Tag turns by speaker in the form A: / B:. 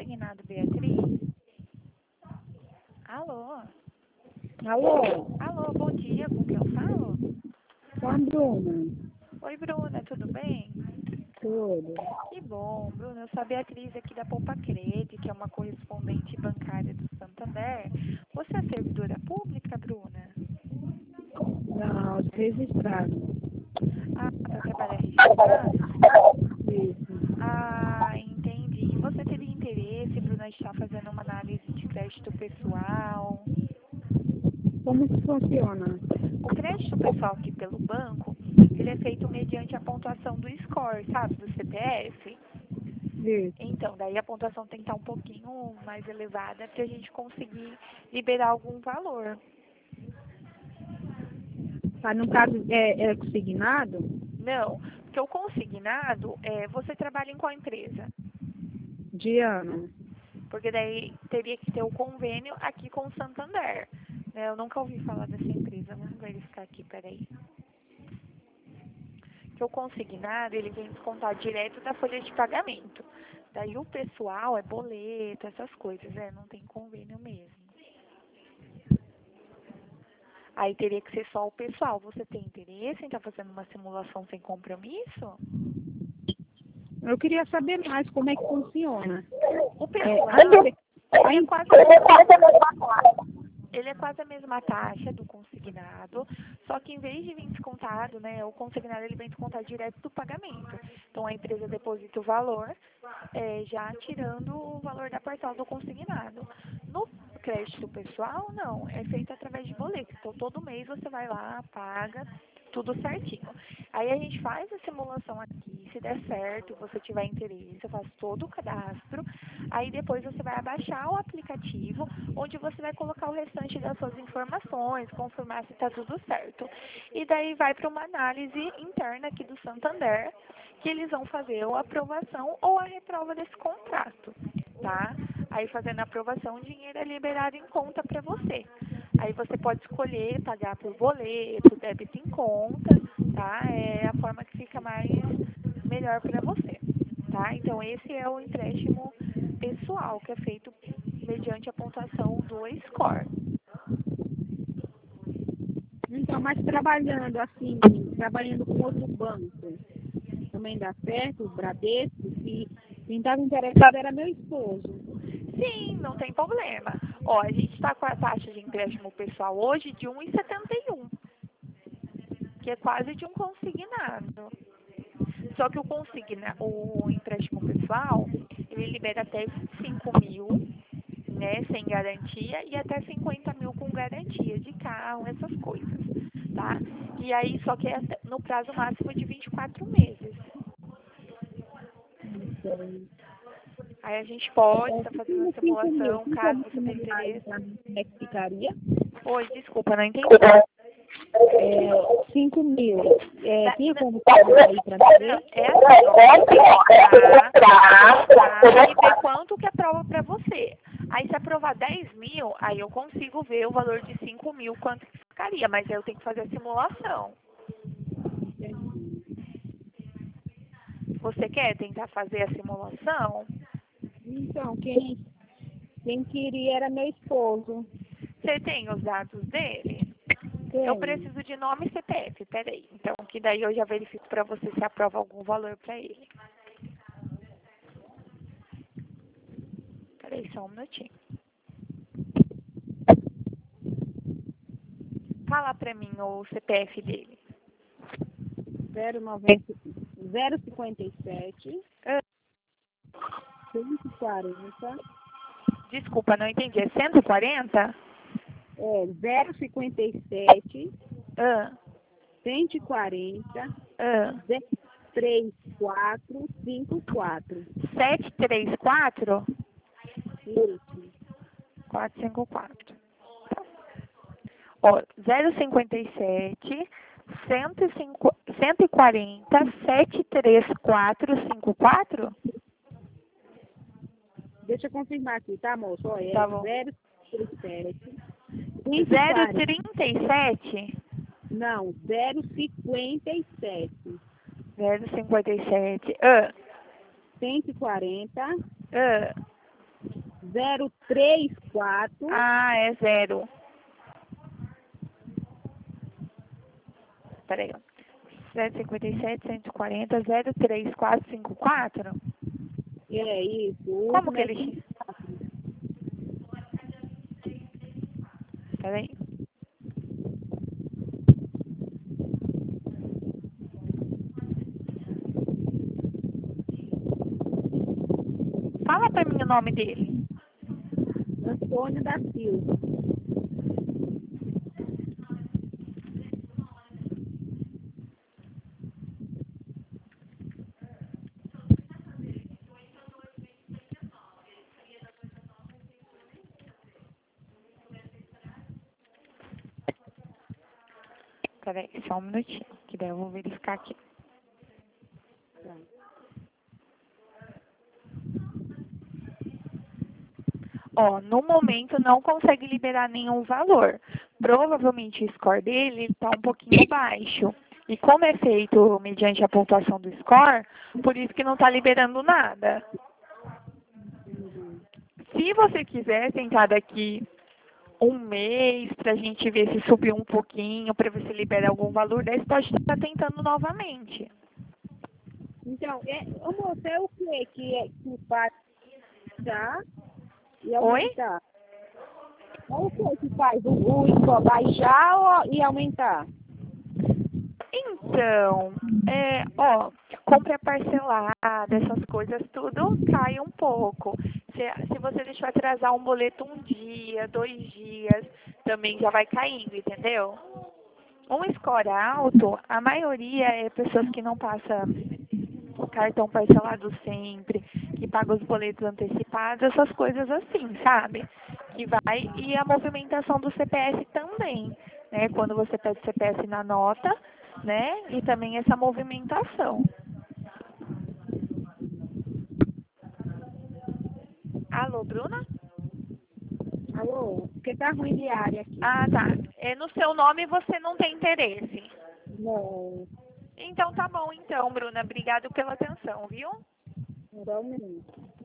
A: consignado, Beatriz? Alô?
B: Alô?
A: Alô, bom dia, com quem eu falo?
B: Com a Bruna.
A: Oi, Bruna, tudo bem?
B: Tudo.
A: Que bom, Bruna, eu sou a Beatriz aqui da Poupa Crede, que é uma correspondente bancária do Santander. Você é servidora pública, Bruna?
B: Não, registrado.
A: Ah, para trabalhar registrado?
B: Isso.
A: Ah, entendi. Você teria interesse, Bruna, em estar fazendo uma análise de crédito pessoal?
B: Como que funciona?
A: O crédito pessoal aqui pelo banco, ele é feito mediante a pontuação do score, sabe, do CPF.
B: Isso.
A: Então, daí a pontuação tem que estar um pouquinho mais elevada para a gente conseguir liberar algum valor.
B: Tá, no caso, é consignado?
A: Não, porque o consignado, você trabalha em qual empresa?
B: De ano.
A: Porque daí teria que ter o convênio aqui com o Santander. Né? Eu nunca ouvi falar dessa empresa, vamos verificar aqui, peraí. Que o consignado, ele vem descontar direto da folha de pagamento. Daí o pessoal é boleto, essas coisas, não tem convênio mesmo. Aí teria que ser só o pessoal. Você tem interesse em estar fazendo uma simulação sem compromisso?
B: Eu queria saber mais como é que funciona.
A: O pessoal, ele é quase a mesma taxa do consignado, só que em vez de vir descontado, né, o consignado ele vem descontado direto do pagamento. Então a empresa deposita o valor, já tirando o valor da parcela do consignado. No crédito pessoal, não, é feito através de boleto. Então todo mês você vai lá, paga, tudo certinho. Aí a gente faz a simulação aqui, se der certo, você tiver interesse, eu faço todo o cadastro, aí depois você vai abaixar o aplicativo, onde você vai colocar o restante das suas informações, confirmar se está tudo certo. E daí vai para uma análise interna aqui do Santander, que eles vão fazer a aprovação ou a reprova desse contrato, tá? Aí fazendo a aprovação, o dinheiro é liberado em conta para você. Aí você pode escolher pagar por boleto, débito em conta, tá? É a forma que fica melhor para você, tá? Então esse é o empréstimo pessoal que é feito mediante a pontuação do score.
B: Então, mas trabalhando com outro banco, também dá certo, o Bradesco, e quem estava interessado era meu esposo.
A: Sim, não tem problema. Ó, a gente está com a taxa de empréstimo pessoal hoje de 1,71, que é quase de um consignado. Só que o empréstimo pessoal, ele libera até 25 mil, né, sem garantia, e até 50 mil com garantia de carro, essas coisas, tá? E aí, só que é no prazo máximo de 24 meses. Aí a gente pode estar fazendo a simulação, caso você tenha interesse.
B: Como é que ficaria?
A: Oi, desculpa, não entendi.
B: 5 mil. Tinha como fazer aí para ver?
A: É assim, ó, tem que entrar e ver quanto que aprova para você. Aí se aprovar 10 mil, aí eu consigo ver o valor de 5 mil, quanto que ficaria, mas aí eu tenho que fazer a simulação. Você quer tentar fazer a simulação?
B: Então, quem queria era meu esposo.
A: Você tem os dados dele?
B: Tem.
A: Eu preciso de nome e CPF, peraí. Então, que daí eu já verifico para você se aprova algum valor para ele. Peraí, só um minutinho. Fala para mim o CPF dele.
B: 057
A: Ah,
B: 140.
A: desculpa, não entendi. É 140?
B: 057
A: Ah,
B: 140
A: ah.
B: 3454.
A: 734
B: Isso.
A: 454. Ó, 057 140 73454?
B: Deixa eu confirmar aqui, tá, moço? Olha,
A: Tá bom.
B: 037
A: 037?
B: Não, 057
A: 057. Ah,
B: 140
A: ah.
B: 034.
A: Ah, é 0. Peraí, ó. 757, 140, 03454.
B: É isso. O
A: Como
B: último
A: que
B: é
A: ele... Peraí. Fala pra mim o nome dele.
B: Antônio da Silva.
A: Peraí, só um minutinho, que daí eu vou verificar aqui. Ó, no momento não consegue liberar nenhum valor. Provavelmente o score dele está um pouquinho baixo. E como é feito mediante a pontuação do score, por isso que não está liberando nada. Se você quiser tentar daqui um mês para a gente ver se subiu um pouquinho, para ver se libera algum valor, daí você pode estar tentando novamente.
B: Então, ô moço, é o que faz baixar e
A: Oi?
B: aumentar? É o que faz o score baixar e aumentar?
A: Então, ó, compra parcelada, essas coisas, tudo cai um pouco. Se você deixar atrasar um boleto um dia, 2 dias, também já vai caindo, entendeu? Um score alto, a maioria é pessoas que não passam cartão parcelado sempre, que pagam os boletos antecipados, essas coisas assim, sabe? Que vai, e a movimentação do CPF também, né? Quando você pede CPF na nota, né? E também essa movimentação. Alô, Bruna?
B: Alô? Porque tá ruim de área aqui.
A: Ah, tá. No seu nome você não tem interesse.
B: Não,
A: Então tá bom então, Bruna. Obrigado pela atenção, viu?
B: não dá um minuto.